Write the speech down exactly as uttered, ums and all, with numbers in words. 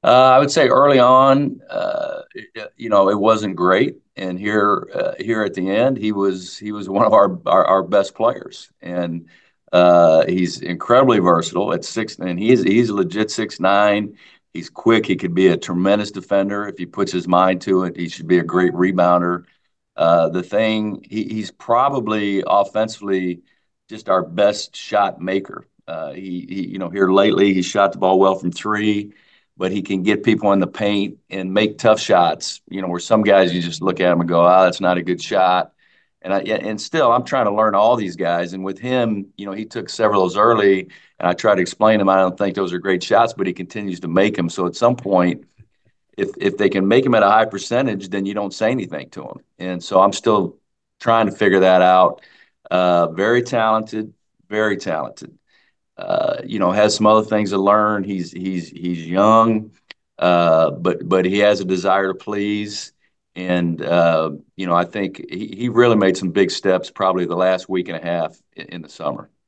Uh, I would say early on, uh, it- you know, it wasn't great, and here, uh, here at the end, he was he was one of our our, our best players, and uh, he's incredibly versatile at six, and he's he's a legit six nine. He's quick. He could be a tremendous defender if he puts his mind to it. He should be a great rebounder. Uh, the thing he, he's probably offensively just our best shot maker. Uh, he, he, you know, here lately he shot the ball well from three, but he can get people in the paint and make tough shots. You know, where some guys you just look at him and go, "Ah, that's not a good shot." And I, and still, I'm trying to learn all these guys. And with him, you know, he took several of those early, and I try to explain to him I don't think those are great shots, but he continues to make them. So at some point, if if they can make him at a high percentage, then you don't say anything to him. And so I'm still trying to figure that out. Uh, very talented, very talented. Uh, you know, has some other things to learn. He's he's he's young, uh, but but he has a desire to please. And uh, you know, I think he, he really made some big steps probably the last week and a half in, in the summer.